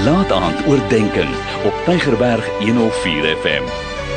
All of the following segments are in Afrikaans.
Laat-aand oordeenking op Tygerberg 104 FM.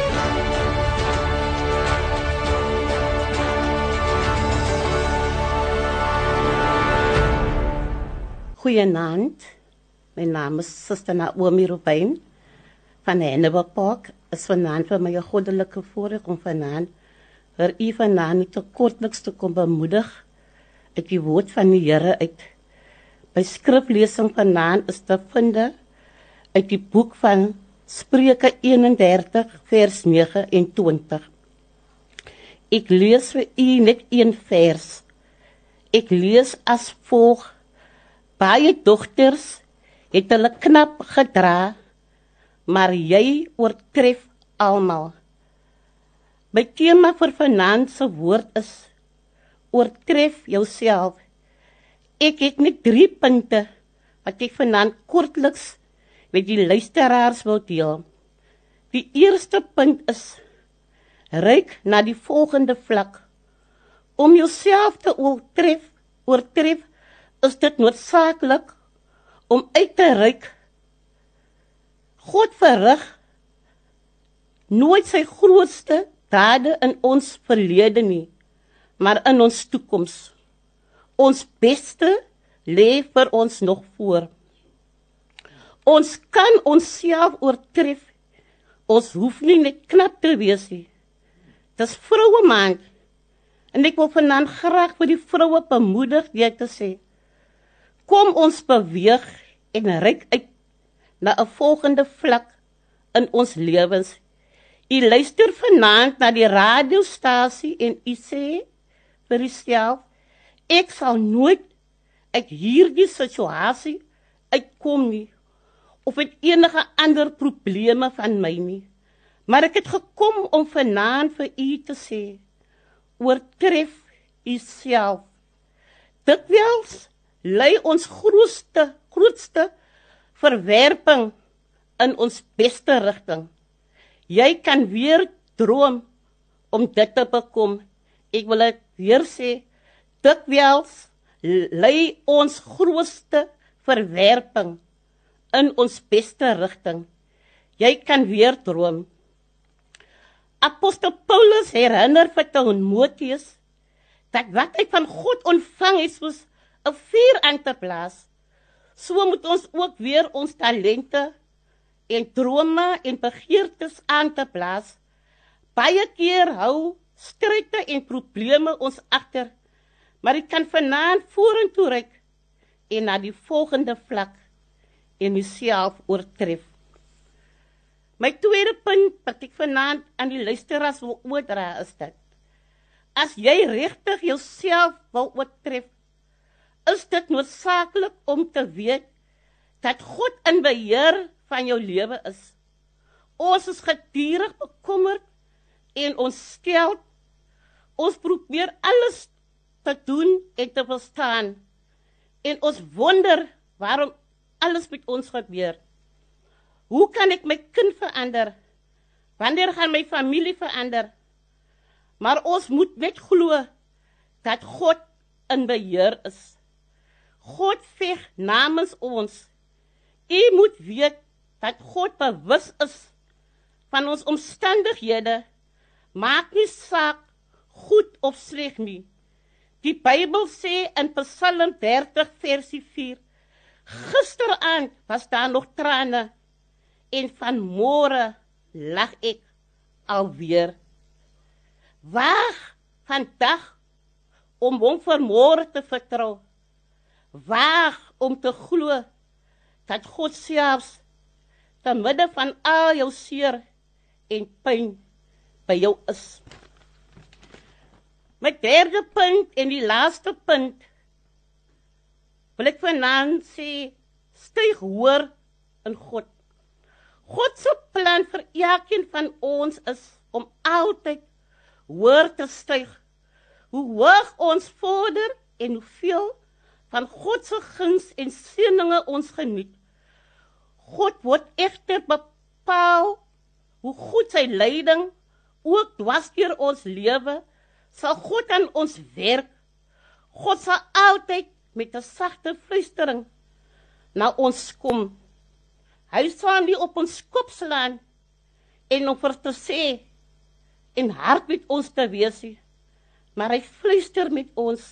Goeienaand, my naam is Suster Naomi Rubin van Hannibal Park. Is vanaand vir my 'n goddelike voorreg om vanaand vir u vanaand te kortliks te kom bemoedig uit die woord van die Here uit. My skriflesing vanaand is te vind uit die boek van Spreuke 31 vers 29. Ek lees vir u net een vers. Ek lees as volg: Baie dogters het hulle knap gedra, maar jy oortref almal. My tema vir vanaand se woord is: oortref jouself. Ek het net 3 punte wat ek vanaand kortliks met die luisteraars wil deel. Die eerste punt is: ryk na die volgende vlak. Om jouself te oortref is dit noodsaaklik om uit te reik. God verrig nooit sy grootste dade in ons verlede nie, maar in ons toekoms. Ons beste lê vir ons nog voor. Ons kan onsself oortref. Ons hoef nie net knap te wees nie. Dis vroue maand. En ek wil vanaand graag vir die vroue bemoedig deur te sê: kom ons beweeg en reik uit na 'n volgende vlak in ons lewens. U luister vanaand na die radiostasie en u sê vir uself: ek sal nooit uit hierdie situasie uitkom nie, of met enige ander probleme van my nie. Maar ek het gekom om vanaand vir u te sê: oortref uself. Dikwels lê ons grootste verwerping in ons beste rigting. Jy kan weer droom om dit te bekom. Ek wil dit weer sê, dikwels lê ons grootste verwerping in ons beste rigting. Jy kan weer droom. Apostel Paulus herinner vir Timoteus dat wat hy van God ontvang het soos 'n vuur aan te blaas. So moet ons ook weer ons talente en drome en begeertes aan te blaas. Baie keer hou stryde en probleme ons agter, maar ek kan vanaand vorentoe reik en na die volgende vlak en myself oortref. My tweede punt wat ek vanaand aan die luisteraars wil oordra is dit: as jy regtig jouself wil oortref, is dit noodsaaklik om te weet dat God in beheer van jou lewe is. Ons is gedurig bekommerd en ontsteld. Ons probeer alles te doen en te verstaan. En ons wonder waarom alles met ons gebeur. Hoe kan ek my kind verander? Wanneer gaan my familie verander? Maar ons moet net glo dat God in beheer is. God veg namens ons. U moet weet dat God bewus is van ons omstandighede. Maak nie saak goed of sleg nie. Die Bybel sê in Psalm 30 versie 4: gisteraand was daar nog trane en vanmôre lag ek alweer. Waag vandag om hom vir môre te vertrou. Waag om te glo dat God selfs te midde van al jou seer en pyn by jou is. My derde punt en die laaste punt wil ek vanaand sê: styg hoër in God. God se plan vir elkeen van ons is om altyd hoër te styg. Hoe hoog ons vorder en hoeveel van God se guns en seëninge ons geniet. God word egter bepaal hoe goed sy leiding ook dwars deur ons lewe sal God aan ons werk. God sal altyd met 'n sagte fluistering na ons kom. Hy sal nie op ons kop slaan en om vir te sê en hard met ons te wees nie, maar hy fluister met ons.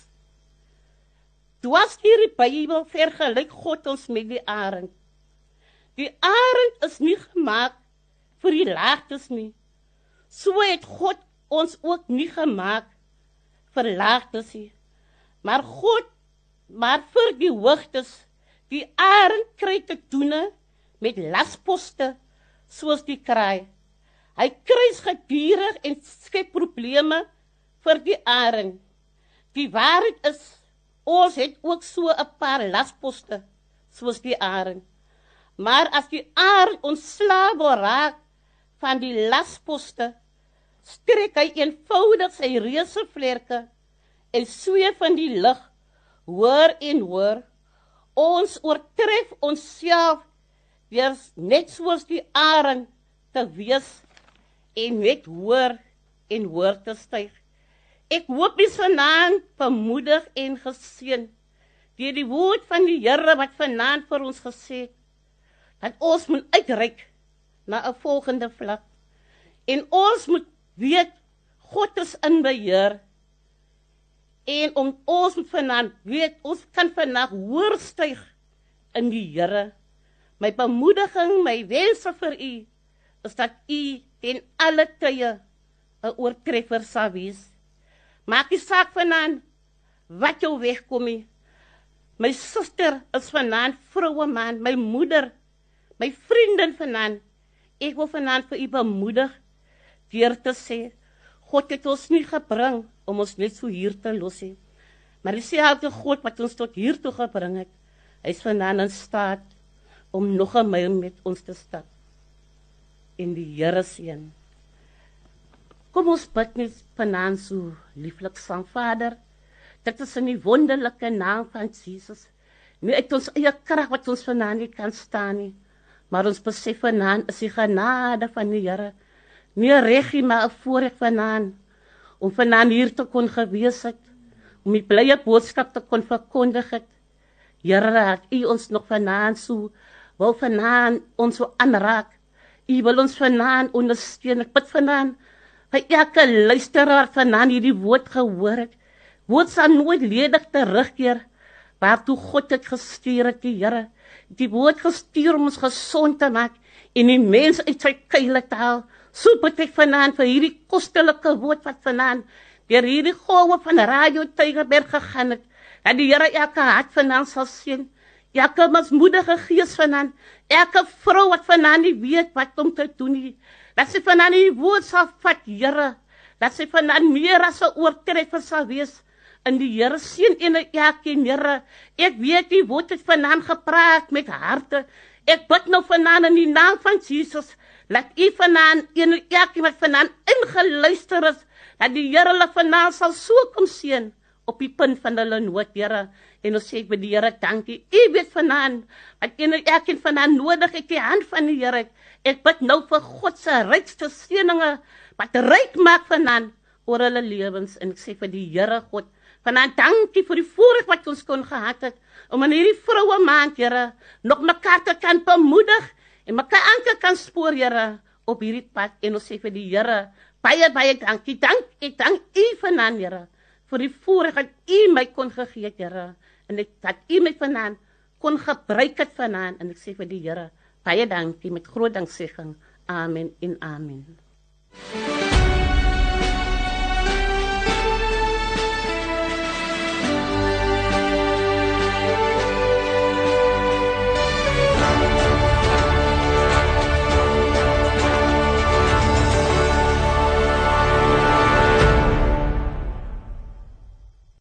Dwars deur die Bybel vergelyk God ons met die arend. Die arend is nie gemaak vir die laagtes nie. So het God ons ook nie gemaak vir laagtes nie. Maar vir die hoogtes, die arend kry te doen met lasposte soos die kraai. Hy kruis gedurig en skep probleme vir die arend. Die waarheid is, ons het ook so 'n paar lasposte soos die arend. Maar as die arend ontslae wil raak van die lasposte, strek hy eenvoudig sy reusevlerke en sweef in die lug, hoor en hoor. Ons oortref onsself deur net soos die arend te wees en net hoor en hoor te styg. Ek hoop jy vanaand bemoedig en geseën deur die woord van die Here wat vanaand vir ons gesê het, dat ons moet uitreik na 'n volgende vlak. En ons moet weet, God is in beheer. En ons moet vanaand weet, ons kan vanaand hoor styg in die Here. My bemoediging, my wense vir u, is dat u ten alle tye 'n oortreffer sal wees. Maak nie saak vanaand wat jou wegkom nie. My suster is vanaand vroue man, my moeder, my vriendin vanaand. Ek wil vanaand vir u bemoedig deur te sê, God het ons nie gebring om ons net so hier te los nie. Maar dieselfde God wat ons tot hier toe gebring het, hy is vanaand in staat om nog 'n myl met ons te stap. In die Here seën. Kom ons bid net vanaand so lieflik saam, Vader. Dit is in die wonderlike naam van Jesus. Nie uit ons eie krag wat ons vanaand nie kan staan nie, maar ons besef vanaand is die genade van die Here. Nie 'n regie, maar 'n voorreg vanaand, om vanaand hier te kon gewees het, om die blye boodskap te kon verkondig het. Here, dat u ons nog vanaand so, wil vanaand ons so aanraak. U wil ons vanaand ondersteun. Ek bid vanaand, vir elke luisteraar vanaand hierdie woord gehoor het. Woord sal nooit ledig terugkeer, waartoe God het gestuur het, die Here. Die woord gestuur om ons gesond te maak, en die mens uit sy kuile te haal. So bid ek vanaand vir hierdie kostelike woord wat vanaand deur hierdie golwe van Radio Tygerberg gegaan het, dat die Here elke hart vanaand sal seën, elke mismoedige gees vanaand, elke vrou wat vanaand nie weet wat om te doen nie, dat sy vanaand die woord sal vat, Here, dat sy vanaand meer as 'n oortreffer sal wees, in die Here seën en elkeen, Here. Ek weet die woord het vanaand gepraat met harte. Ek bid nou vanaand in die naam van Jesus, laat u vanaand en elkeen wat vanaand ingeluister is, dat die Here hulle vanaand sal so kom seën op die punt van hulle nood, Here. En ons sê ek by die Here dankie. U weet vanaand wat elkeen vanaand nodig het, die hand van die Here. Ek bid nou vir God se rykste seëninge wat ryk maak vanaand oor hulle lewens. En ek sê vir die Here God, vanaand dankie vir die voorreg wat ons kon gehad het, om in hierdie vroue maand, Here, nog mekaar te kan bemoedig, en mekaar aan kan spoor, Here, op hierdie pad. En ons sê vir die Here, baie dankie. Ek dank u vanaand, Here, vir die voorreg dat u my kon gegee het, Here, en dat u my vanaand kon gebruik het vanaand. En ek sê vir die Here, baie dankie, met groot danksegging. Amen en amen.